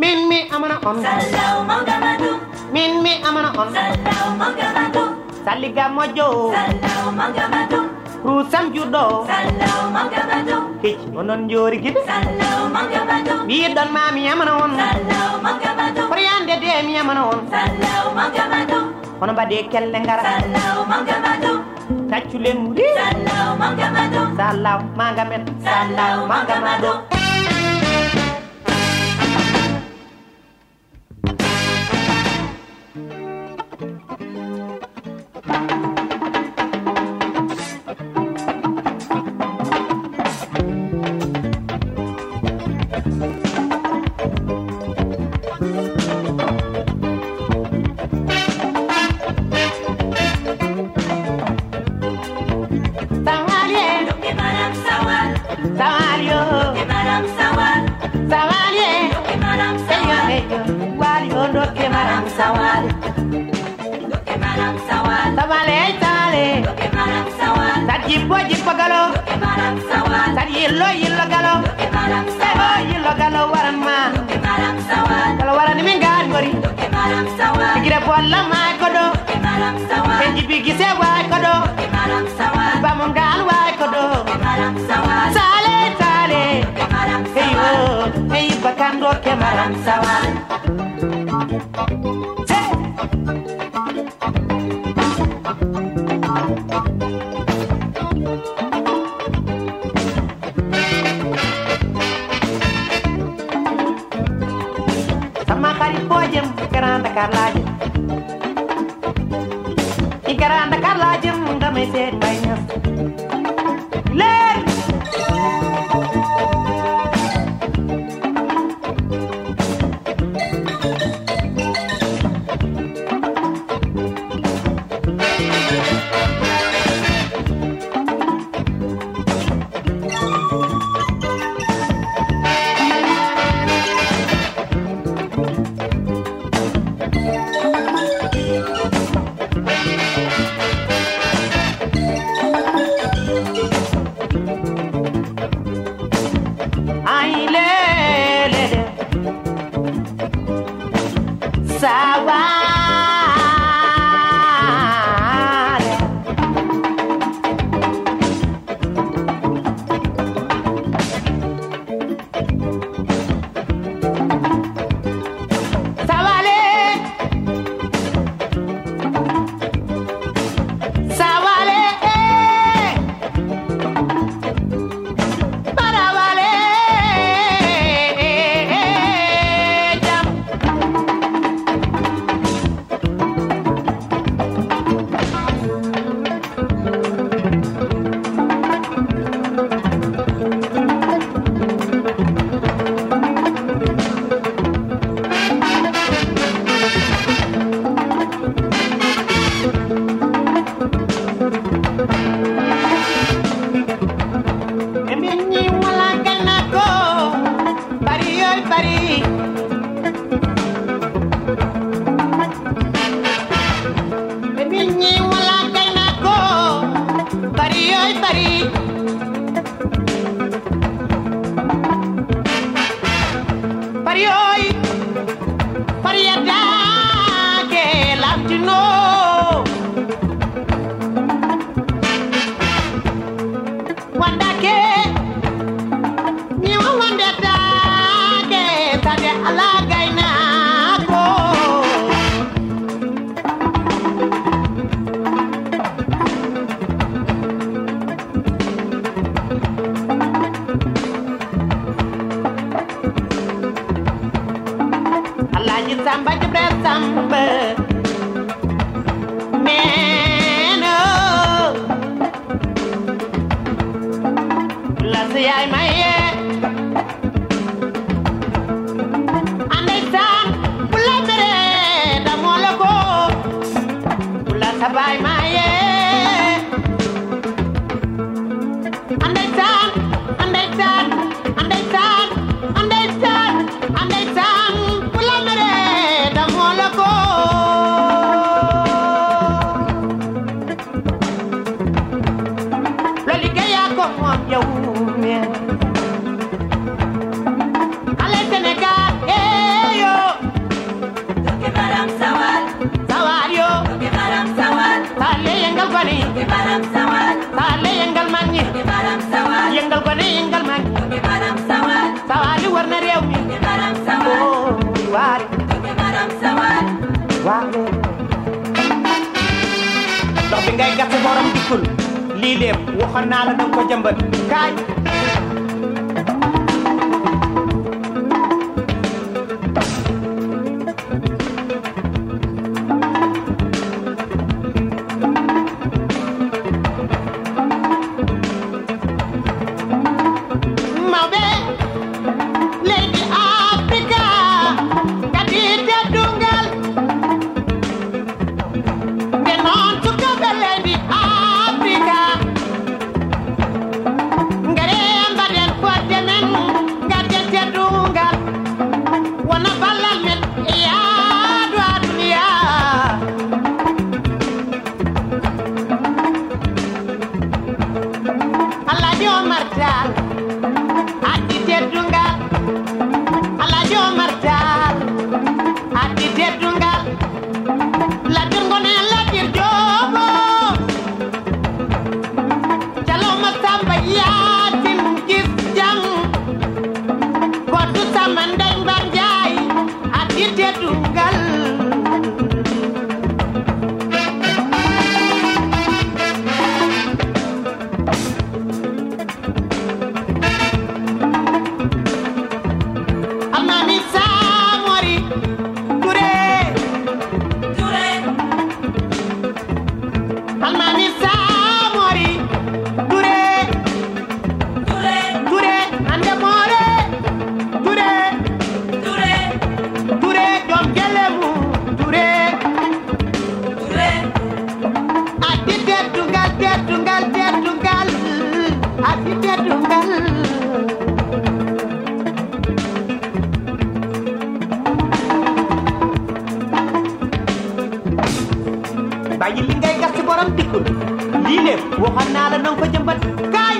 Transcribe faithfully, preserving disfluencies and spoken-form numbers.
min mi amana on Salaw mangamadu min mi amana on Salaw mangamadu Saliga mojo Salaw mangamadu Rusam judo Salaw mangamadu Kich onon jori gid Salaw mangamadu Bi don ma mi amana on Salaw mangamadu Priande de mi amana on Salaw mangamadu Ono bade kelle ngara Salaw mangamadu Tachule muri Salaw mangamadu Salaw mangamet Salaw mangamadu Sawal, look at Madame Sawal. Sawale tale, Look at Madame Sawal. Tadi po jipo galo, Look at Madame Sawal. Tadi yello yello galo, Look at Madame Sebo Sawal. yello galo waran ma, Look at Madame Sawal. Kalau waran ni mengan gori, Look at Madame Sawal. Kira pola ma kodo, Look at Madame Sawal. Kenji bigi se wa kodo, Look at Madame Sawal. Bamungal wa kodo, Look at Madame Sawal. Sale tale, Look at Madame Hey Sawal. oh, hey bakando ke maram sawal. Ikaranda karlajem Ikaranda karlajem Damay seet may ñas Leer Samba Jibre Samba Meno La Siyay Maye Andesan Pula Mere Da Moloko Pula Sabay Maye Andesan Andesan Andesan Andesan Andesan Pula Mere Da Moloko Loli Gaya ko mo yawu me Ale Senegal eh yëngal ko ni Yogi Maram Sawal Sawale yëngal mag ñi Yogi Maram Sawal yëngal ko ni yëngal mag ñi Yogi Maram Sawal Sawali war na réew mi Yogi Maram Sawal oh waari Yogi Maram Sawal waari ndox bi ngay gas borom dikkul lii lépp waxoon naa la danga ko jëmbat kaay Mawbe Lady Africa kadi teddungal nde noon sukaɓe Lady Africa ngare mbaɗen fodde men gadden teddungal wona ballal men e yaadu ha duniya Alhaji Omar Tall addi teddungal Alhaji Omar Tall addi teddungal latir ngone latir joobo caloma samba yaatin gis jam koddu sama ndey mbar njaay addi teddungal Almami Samori Touré Touré Almami Samori Touré Touré Touré ande more Touré Touré Touré jom gelemu Touré Touré addi teddungal teddungal teddungal addi teddungal bàyyi li ngay gas ci borom dikkul lii lépp waxoon naa la nanga ko jëmbat kaay